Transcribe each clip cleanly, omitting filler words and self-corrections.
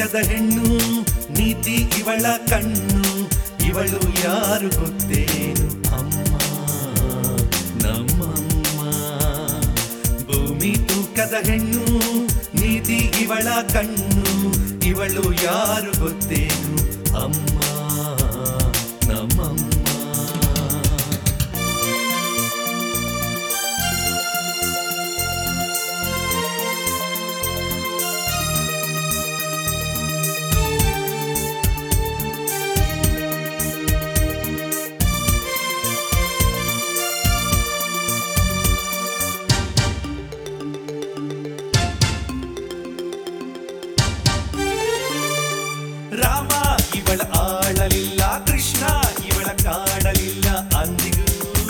ತೂಕದ ಹೆಣ್ಣು ನೀತಿ ಇವಳ ಕಣ್ಣು ಇವಳು ಯಾರು ಗೊತ್ತೇನು ಅಮ್ಮ ನಮ್ಮಮ್ಮ ಭೂಮಿ ತೂಕದ ಹೆಣ್ಣು ನೀತಿ ಇವಳ ಕಣ್ಣು ಇವಳು ಯಾರು ಗೊತ್ತೇನು ಅಮ್ಮ ನಮ್ಮಮ್ಮ ರಾಮ ಇವಳ ಆಳಲಿಲ್ಲ ಕೃಷ್ಣ ಇವಳ ಕಾಡಲಿಲ್ಲ ಅಂದಿಗೂ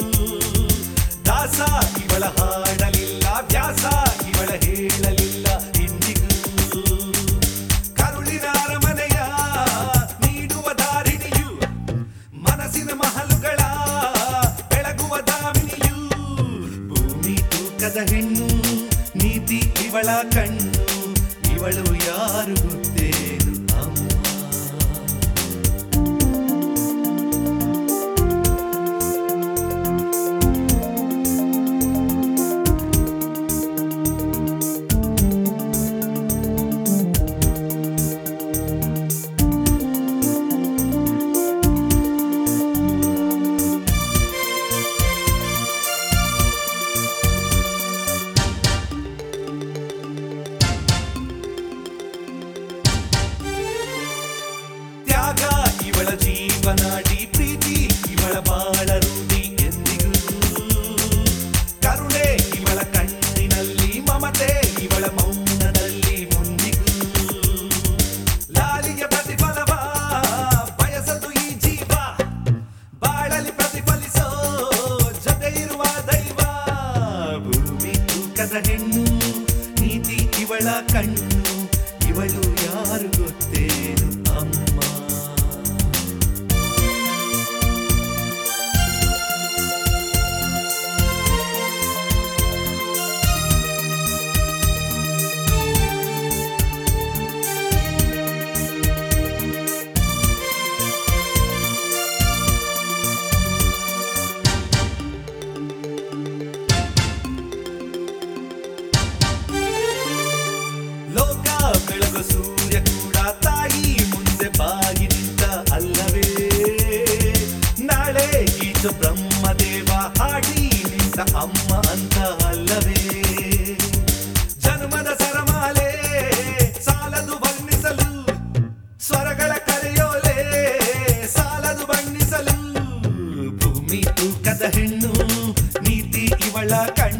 ದಾಸ ಇವಳ ಹಾಡಲಿಲ್ಲ ವ್ಯಾಸ ಇವಳ ಹೇಳಲಿಲ್ಲ ಇಂದಿಗೂ ಕರುಳಿನ ಅರಮನೆಯ ನೀಡುವ ದಾರಿಣಿಯು ಮನಸ್ಸಿನ ಮಹಲುಗಳ ಬೆಳಗುವ ದಾಮಿನಿಯು ಭೂಮಿ ತೂಕದ ಹೆಣ್ಣು ನೀತಿ ಇವಳ ಕಣ್ಣು ಇವಳು ಯಾರು ಗೊತ್ತೇನು ಇವಳ ಜೀವನಾಡಿ ಪ್ರೀತಿ ಇವಳ ಬಾಳ ರೂಢಿ ಎಂದಿಗೂ ಕರುಣೆ ಇವಳ ಕಣ್ಣಿನಲ್ಲಿ ಮಮತೆ ಇವಳ ಮೌನದಲ್ಲಿ ಮುಂದಿಗೂ ಲಾಲಿಯ ಪ್ರತಿಫಲವ ಬಯಸದು ಈ ಜೀವ ಬಾಳಲಿ ಪ್ರತಿಫಲಿಸೋ ಜೊತೆ ಇರುವ ದೈವ ಭೂಮಿ ತೂಕದ ಹೆಣ್ಣು ನೀತಿ ಇವಳ ಕಣ್ಣು ಇವಳು ಯಾರು ಗೊತ್ತೇನು ಅಮ್ಮ ಬೆಳಗು ಸೂರ್ಯ ಕೂಡ ತಾಯಿ ಮುಂದೆ ಬಾಗಿ ನಿಂತ ಅಲ್ಲವೇ ನಾಳೆ ಗೀತ ಬ್ರಹ್ಮದೇವ ಹಾಡಿ ನಿಂತ ಅಮ್ಮ ಅಂತ ಅಲ್ಲವೇ ಜನ್ಮದ ಸರಮಾಲೆ ಸಾಲದು ಬಣ್ಣಿಸಲು ಸ್ವರಗಳ ಕರೆಯೋಲೆ ಸಾಲದು ಬಣ್ಣಿಸಲು ಭೂಮಿ ತೂಕದ ಹೆಣ್ಣು ನೀತಿ ಇವಳ ಕಣ್ಣು